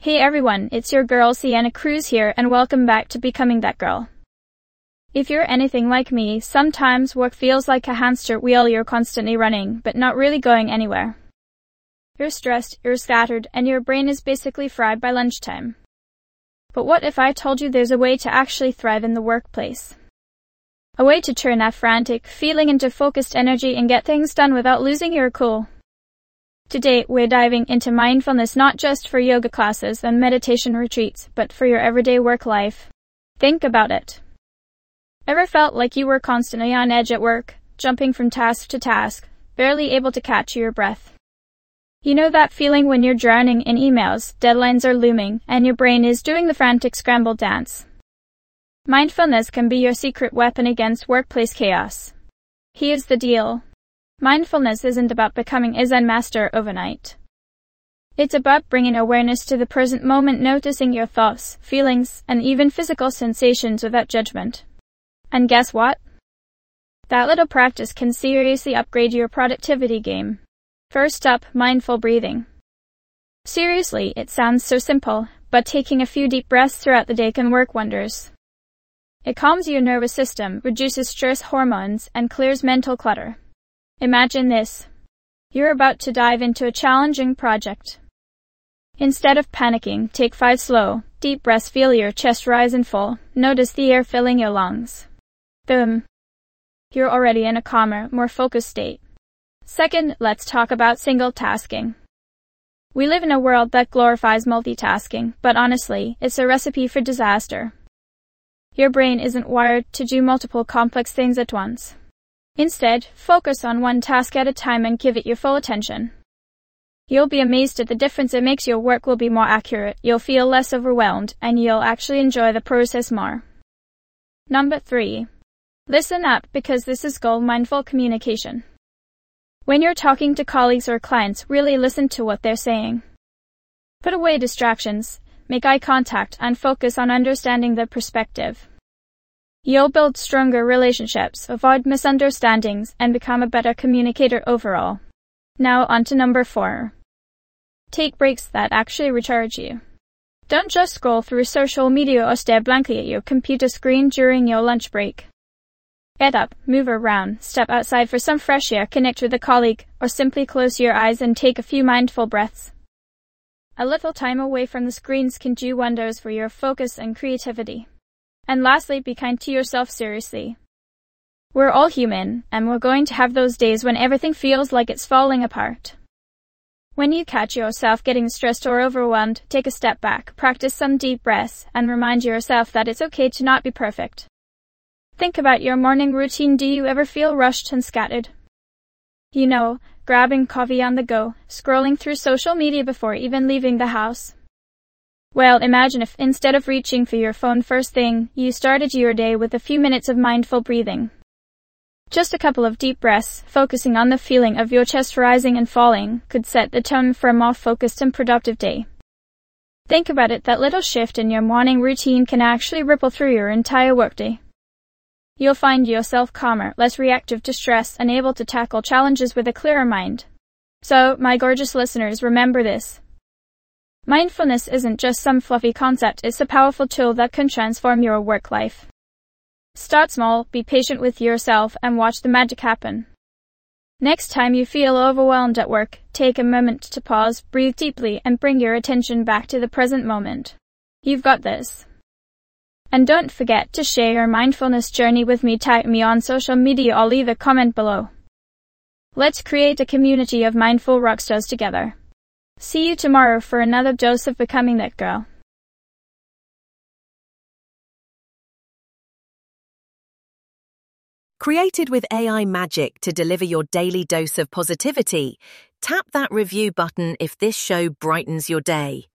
Hey everyone, it's your girl Sienna Cruz here and welcome back to Becoming That Girl. If you're anything like me, sometimes work feels like a hamster wheel. You're constantly running, but not really going anywhere. You're stressed, you're scattered, and your brain is basically fried by lunchtime. But what if I told you there's a way to actually thrive in the workplace? A way to turn that frantic feeling into focused energy and get things done without losing your cool. Today, we're diving into mindfulness not just for yoga classes and meditation retreats, but for your everyday work life. Think about it. Ever felt like you were constantly on edge at work, jumping from task to task, barely able to catch your breath? You know that feeling when you're drowning in emails, deadlines are looming, and your brain is doing the frantic scramble dance? Mindfulness can be your secret weapon against workplace chaos. Here's the deal. Mindfulness isn't about becoming a Zen master overnight. It's about bringing awareness to the present moment, noticing your thoughts, feelings, and even physical sensations without judgment. And guess what? That little practice can seriously upgrade your productivity game. First up, mindful breathing. Seriously, it sounds so simple, but taking a few deep breaths throughout the day can work wonders. It calms your nervous system, reduces stress hormones, and clears mental clutter. Imagine this. You're about to dive into a challenging project. Instead of panicking, take 5 slow, deep breaths. Feel your chest rise and fall. Notice the air filling your lungs. Boom. You're already in a calmer, more focused state. Second, let's talk about single tasking. We live in a world that glorifies multitasking, but honestly, it's a recipe for disaster. Your brain isn't wired to do multiple complex things at once. Instead, focus on one task at a time and give it your full attention. You'll be amazed at the difference it makes. Your work will be more accurate, you'll feel less overwhelmed, and you'll actually enjoy the process more. Number 3. Listen up, because this is gold. Mindful communication. When you're talking to colleagues or clients, really listen to what they're saying. Put away distractions, make eye contact, and focus on understanding their perspective. You'll build stronger relationships, avoid misunderstandings, and become a better communicator overall. Now on to number 4. Take breaks that actually recharge you. Don't just scroll through social media or stare blankly at your computer screen during your lunch break. Get up, move around, step outside for some fresh air, connect with a colleague, or simply close your eyes and take a few mindful breaths. A little time away from the screens can do wonders for your focus and creativity. And lastly, be kind to yourself. Seriously. We're all human, and we're going to have those days when everything feels like it's falling apart. When you catch yourself getting stressed or overwhelmed, take a step back, practice some deep breaths, and remind yourself that it's okay to not be perfect. Think about your morning routine. Do you ever feel rushed and scattered? You know, grabbing coffee on the go, scrolling through social media before even leaving the house. Well, imagine if instead of reaching for your phone first thing, you started your day with a few minutes of mindful breathing. Just a couple of deep breaths, focusing on the feeling of your chest rising and falling, could set the tone for a more focused and productive day. Think about it, that little shift in your morning routine can actually ripple through your entire workday. You'll find yourself calmer, less reactive to stress, and able to tackle challenges with a clearer mind. So, my gorgeous listeners, remember this. Mindfulness isn't just some fluffy concept, it's a powerful tool that can transform your work life. Start small, be patient with yourself, and watch the magic happen. Next time you feel overwhelmed at work, take a moment to pause, breathe deeply, and bring your attention back to the present moment. You've got this. And don't forget to share your mindfulness journey with me. Tag me on social media or leave a comment below. Let's create a community of mindful rockstars together. See you tomorrow for another dose of Becoming That Girl. Created with AI magic to deliver your daily dose of positivity, tap that review button if this show brightens your day.